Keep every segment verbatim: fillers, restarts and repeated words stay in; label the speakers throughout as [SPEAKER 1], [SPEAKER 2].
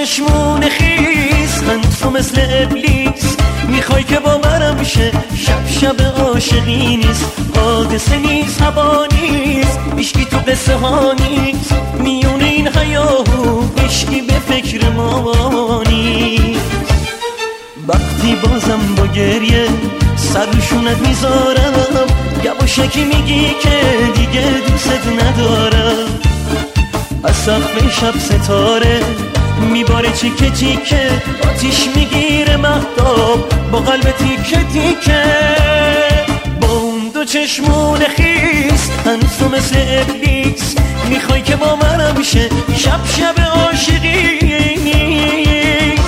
[SPEAKER 1] چشمون خیس هنوز تو مثل ابلیس، میخوای که باورم شه شب شب عاشقی نیست، حادثه نیست هوا نیست، عشقی تو قصه ها نیست، میونه این هیاهو عشقی به فکر ما نیست. وقتی بازم با گریه سر روشونت میذارم، یواشکی میگی که دیگه دوست ندارم، از سقف شب ستاره میباره چیکه چیکه، آتیش میگیره مهتاب با قلب تیکه تیکه. با اون دو چشمون خیس هنوز تو مثل ابلیس، میخوای که با منم شه شب شب عاشقی نیست.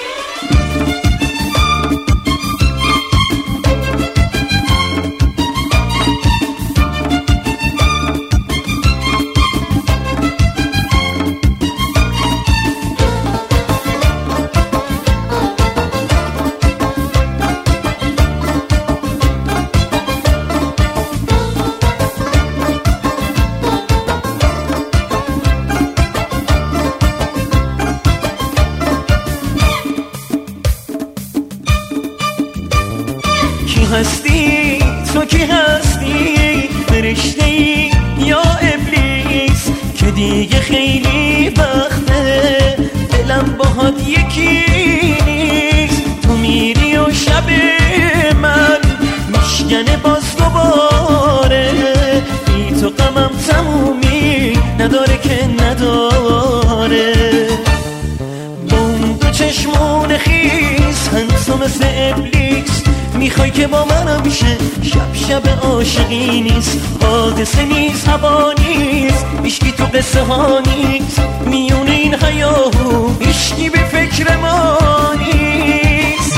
[SPEAKER 1] هستی تو کی هستی، فرشته‌ای یا ابلیس، که دیگه خیلی وقته دلم باهات یکی نیست. تو میری و شب من میشکنه باز دوباره، بی تو غمم تمومی نداره که نداره. با اون دو چشمون خیس هنوز تو مثل ابلیس، میخوای که با منم شه شب شب عاشقی نیست، حادثه نیست هوا نیست، عشقی تو قصه ها نیست، میونه این هیاهو عشقی به فکر ما نیست.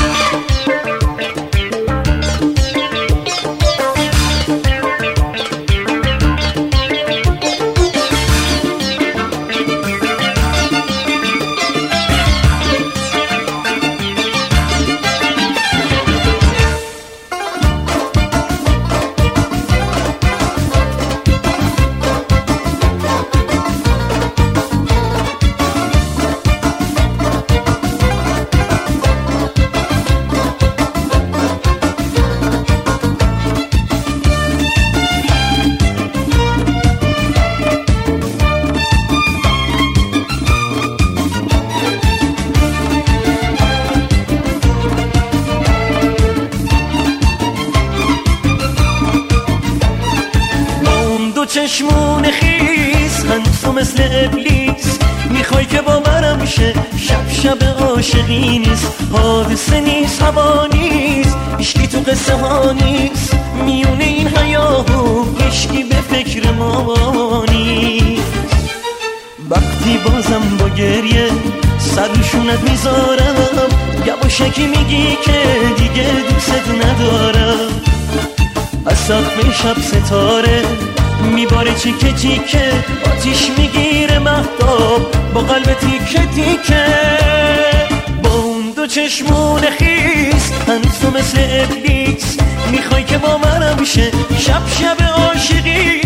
[SPEAKER 1] چشمون خیس هنوز تو مثل ابلیس، میخوای که با منم شه شب شب عاشقی نیست، حادثه نیست هوا نیست، عشقی تو قصه ها نیست، میونه این هیاهو عشقی به فکر ما نیست. وقتی بازم با گریه سر روشونت میذارم، یواشکی میگی که دیگه دوست ندارم، از سقف شب ستاره میباره چیکه چیکه، آتیش میگیره مهتاب با قلب تیکه تیکه. با اون دو چشمون خیس هنوز تو مثل ابلیس، میخوای که با منم شه شب شب عاشقی